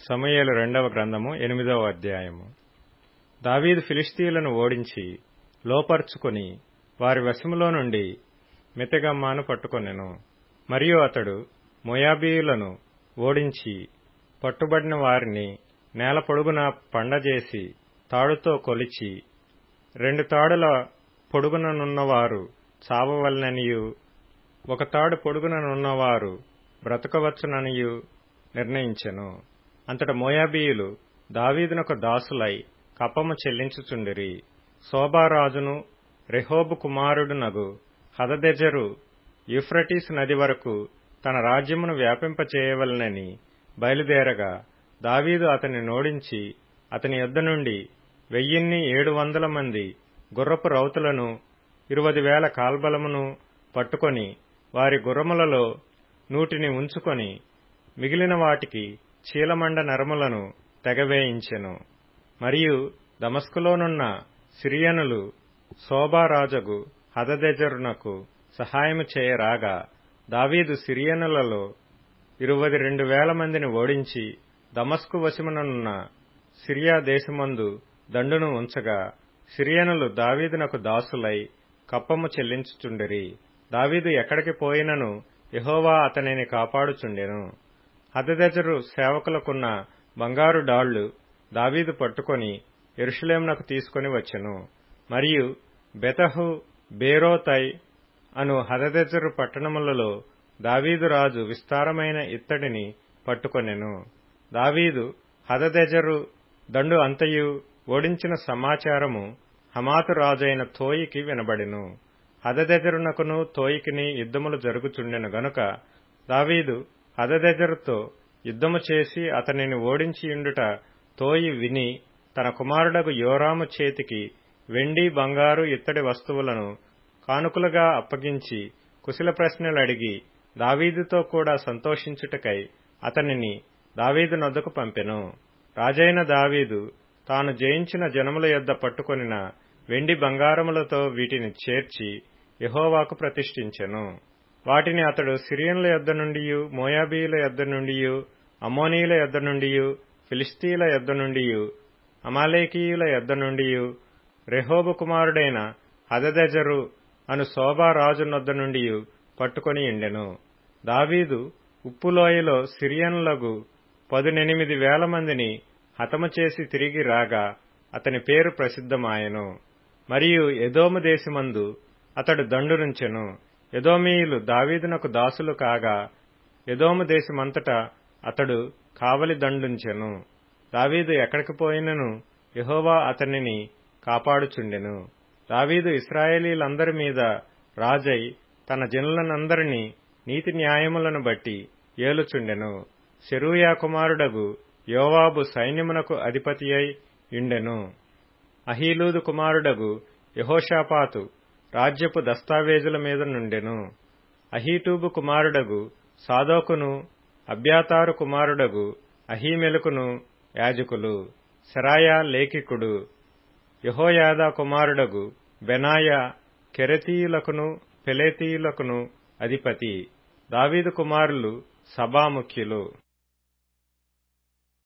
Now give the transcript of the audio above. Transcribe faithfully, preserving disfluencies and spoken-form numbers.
సమూయేలు రెండవ గ్రంథము ఎనిమిదవ అధ్యాయము. దావీదు ఫిలిష్తీయులను ఓడించి లోపర్చుకొని వారి వశములో నుండి మెతెగమ్మాను పట్టుకొనెను. మరియు అతడు మోయాబీయులను ఓడించి పట్టుబడిన వారిని నేల పొడుగున పండజేసి తాడుతో కొలిచి, రెండు తాడుల పొడుగుననున్నవారు చావవలెననియు ఒక తాడు పొడుగుననున్నవారు బ్రతకవచ్చుననియు నిర్ణయించెను. అంతట మోయాబీయులు దావీదునకు దాసులై కప్పము చెల్లించుచుండిరి. సోబారాజును రెహోబు కుమారుడునగు హదదెజరు యూఫ్రటీసు నది వరకు తన రాజ్యమును వ్యాపింపచేయవలెనని బయలుదేరగా, దావీదు అతని నోడించి అతని యొద్ద నుండి వెయ్యిన్ని ఏడు వందల మంది గుర్రపు రౌతులను ఇరువది వేల కాల్బలమును పట్టుకొని వారి గుర్రములలో నూటిని ఉంచుకొని మిగిలిన వాటికి చీలమండ నరములను తెగవేయించెను. మరియు దమస్కులోనున్న సిరియనులు సోబారాజగు హదదెజరునకు సహాయము చేయరాగా, దావీదు సిరియనులలో ఇరువది రెండు వేల మందిని ఓడించి దమస్కు వశముననున్న సిరియా దేశమందు దండును ఉంచగా, సిరియనులు దావీదునకు దాసులై కప్పము చెల్లించుచుండిరి. దావీదు ఎక్కడికి పోయినను యెహోవా అతనిని కాపాడుచుండెను. హదదెజరు సేవకులకున్న బంగారు డాళ్లు దావీదు పట్టుకొని యెరూషలేమునకు తీసుకొని వచ్చెను. మరియు బెతహు, బేరోతై అను హదదెజరు పట్టణములలో దావీదు రాజు విస్తారమైన ఇత్తడిని పట్టుకొనెను. దావీదు హదదెజరు దండు అంతయు ఓడించిన సమాచారము హమాతు రాజైన తోయికి వినబడెను. హదదెజరునకును తోయికిని యుద్ధములు జరుగుచుండెను గనుక దావీదు హదదెజరుతో యుద్ధము చేసి అతనిని ఓడించియుండుట తోయి విని, తన కుమారుడగు యోరాము చేతికి వెండి, బంగారు, ఇత్తడి వస్తువులను కానుకలుగా అప్పగించి కుశల ప్రశ్నలడిగి దావీదుతో కూడా సంతోషించుటకై అతనిని దావీదు నొద్దకు పంపెను. రాజైన దావీదు తాను జయించిన జనముల యొద్ద పట్టుకొనిన వెండి బంగారములతో వీటిని చేర్చి యెహోవాకు ప్రతిష్ఠించెను. వాటిని అతడు సిరియనుల యొద్ద నుండియు, మోయాబీయుల యొద్ద నుండియు, అమ్మోనీయుల యొద్ద నుండియు, ఫిలిష్తీయుల యొద్ద నుండియు, అమాలేకీయుల యొద్ద నుండియు, రెహోబు కుమారుడైన హదదెజరు అను సోబారాజు నొద్ద నుండియు పట్టుకొనియుండెను. దావీదు ఉప్పులోయలో సిరియనులగు పదునెనిమిది వేల మందిని హతము చేసి తిరిగి రాగా అతని పేరు ప్రసిద్ధమాయెను. మరియు ఎదోము దేశమందు అతడు దండునుంచెను. ఎదోమీయులు దావీదునకు దాసులు కాగా ఎదోము దేశమంతటా అతడు కావలి దండుంచెను. దావీదు ఎక్కడికి పోయినను యెహోవా అతనిని కాపాడుచుండెను. దావీదు ఇశ్రాయేలీయులందరి మీద రాజై తన జనులనందరినీ నీతి న్యాయములను బట్టి ఏలుచుండెను. సెరూయా కుమారుడగు యోవాబు సైన్యమునకు అధిపతియై యుండెను. అహీలూదు కుమారుడగు యెహోషాపాతు రాజ్యపు దస్తావేజుల మీద నుండెను. అహీటూబు కుమారుడగు సాదోకును, అబ్యాతారు కుమారుడగు అహీమెలకును యాజకులు. సెరాయా లేఖికుడు. యెహోయాదా కుమారుడగు బెనాయా కెరెతీయులకును పెలేతీయులకును అధిపతి. దావీదు కుమారులు సభాముఖ్యులు.